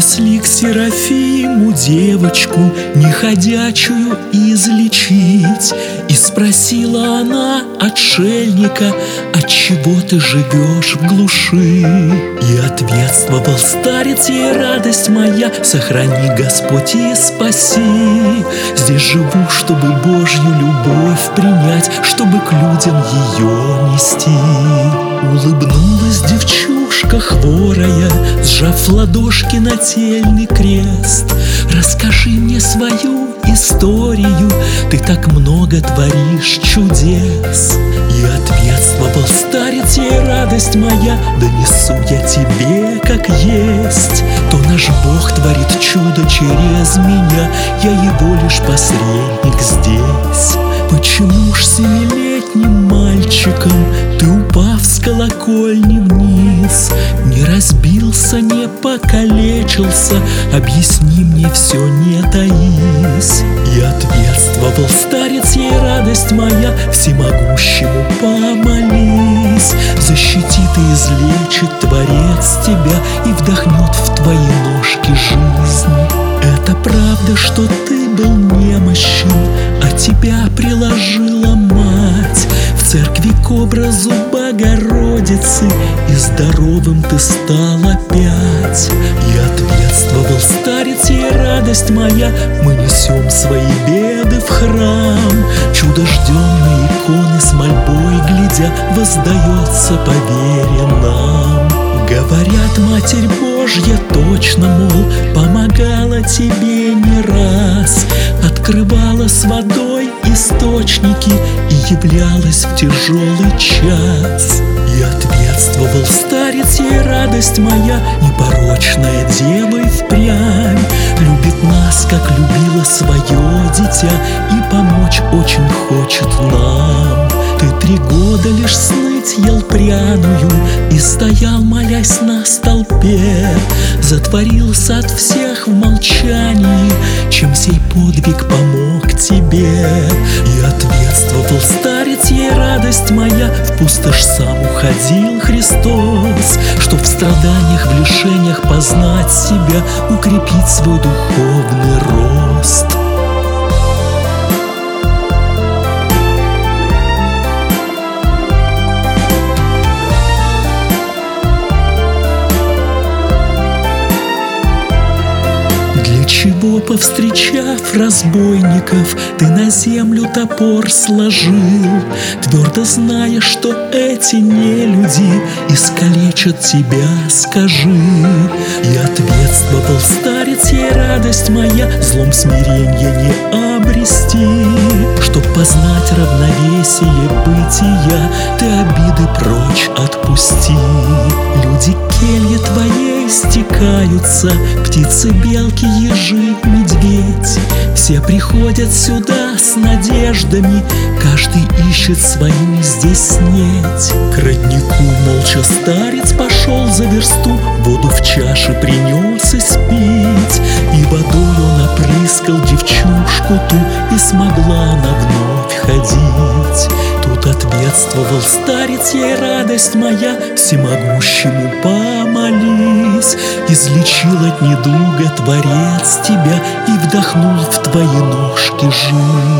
Принесли к Серафиму девочку неходячую излечить. И спросила она отшельника: отчего ты живешь в глуши? И ответствовал старец ей: радость моя, сохрани, Господь, и спаси. Здесь живу, чтобы Божью любовь принять, чтобы к людям ее нести. Улыбнулась девчушка хворая, сжав в ладошки нательный крест. Расскажи мне свою историю, ты так много творишь чудес. И ответствовал старец ей: радость моя, донесу я тебе как есть. То наш Бог творит чудо через меня, я его лишь посредник здесь. Почему ж 7-летним мальчиком ты, упав с колокольни вниз, не разбился, не покалечился? Объясни мне все, не таись. И ответствовал старец ей: радость моя, всемогущему помолись. Защитит и излечит Творец тебя и вдохнет в твои ножки жизнь. Это правда, что ты был немощен, а тебя приложила мать в церкви к образу Богородицы, и здоровым ты стал опять. И ответствовал старец ей: радость моя, мы несем свои беды в храм. Чудо ждем на иконы, с мольбой глядя, воздается по вере нам. Говорят, Матерь Божья точно, мол, помогала тебе не раз, открывала с водой источники и являлась в тяжелый час. И ответствовал старец ей: радость моя, непорочная дева и впрямь любит нас, как любила свое дитя, и помочь очень хочет нам. Ты 3 года лишь сныть ел пряную и стоял, молясь на столпе. Затворился от всех в молчании, чем сей подвиг помог тебе. И ответствовал старец ей: радость моя, в пустошь сам уходил Христос, чтоб в страданиях, в лишениях познать себя, укрепить свой духовный рост. Чего, повстречав разбойников, ты на землю топор сложил, твердо зная, что эти нелюди искалечат тебя, скажи. И ответствовал старец ей: радость моя, злом смиренья не обрести. Чтоб познать равновесие бытия, ты обиды прочь отпусти. Люди к келье твоей стекаются, птицы, белки, ежи, медведь. Все приходят сюда с надеждами, каждый ищет свою здесь снеть. К роднику молча старец пошел за версту, воду в чаше принес испить. И водой он опрыскал девчушку ту, и смогла она вновь ходить. Тут ответствовал старец ей: радость моя, всемогущему помолись. Излечил от недуга Творец тебя и вдохнул в твои ножки жизнь.